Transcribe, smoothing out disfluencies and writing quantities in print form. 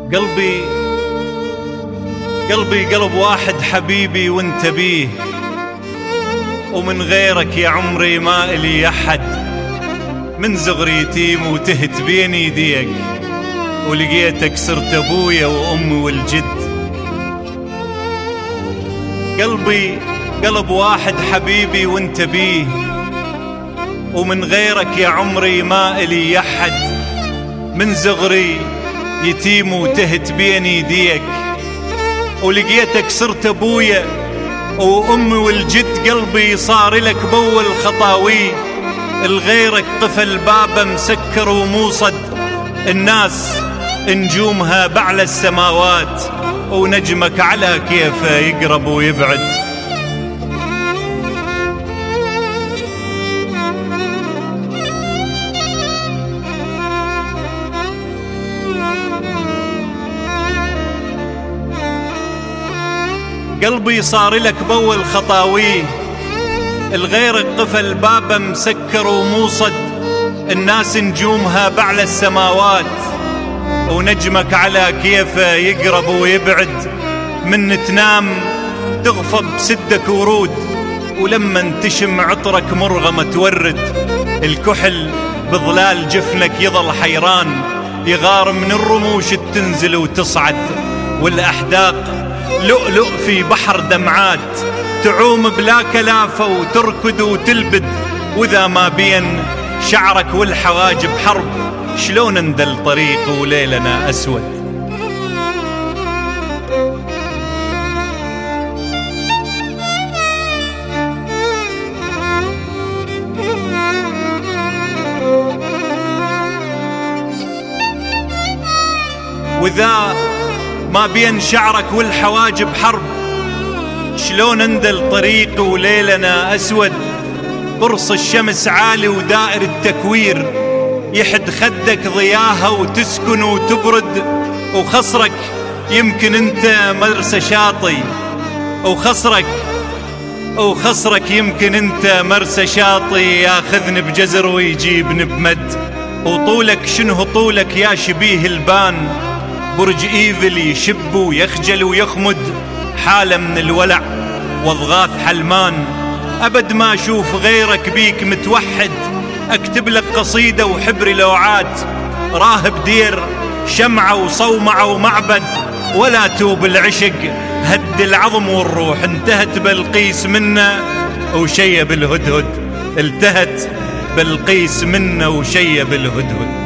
قلبي قلب واحد حبيبي وانت بيه، ومن غيرك يا عمري ما إلي أحد. من صغري يتيم وتهت بين يديك، ولقيتك صرت أبويا وأمي والجد. قلبي قلب واحد حبيبي وانت بيه، ومن غيرك يا عمري ما إلي أحد. من صغري يتيم وتهت بين يديك، ولقيتك صرت أبويا وأمي والجد. قلبي صار لك بول خطاوي، الغيرك قفل بابه مسكر وموصد. الناس نجومها بعلى السماوات، ونجمك على كيفه يقرب ويبعد. قلبي صار لك بول خطاويه، الغيرك قفل بابه مسكر وموصد. الناس نجومها بعلى السماوات، ونجمك على كيفه يقرب ويبعد. من تنام تغفى بسدك ورود، ولما تشم عطرك مرغمة تورد. الكحل بظلال جفنك يظل حيران، يغار من الرموش تنزل وتصعد. والأحداق لؤلؤ في بحر دمعات، تعوم بلا كلافة وتركض وتلبد. وإذا ما بين شعرك والحواجب حرب، شلون اندل طريق وليلنا أسود. وإذا ما بين شعرك والحواجب حرب، شلون اندل طريق وليلنا أسود. قرص الشمس عالي ودائر التكوير، يحد خدك ضياها وتسكن وتبرد. وخصرك يمكن انت مرسى شاطي، وخصرك يمكن انت مرسى شاطي. ياخذني بجزر ويجيبني بمد. وطولك شنه طولك يا شبيه البان، برج إيفل يشب ويخجل ويخمد. حالة من الولع واضغاث حلمان، أبد ما أشوف غيرك بيك متوحد. أكتب لك قصيدة وحبري لوعات، راهب دير شمعة وصومعة ومعبد. ولا توب العشق هد العظم والروح، انتهت بلقيس منا وشيب الهدهد. التهت بلقيس منا وشيب الهدهد.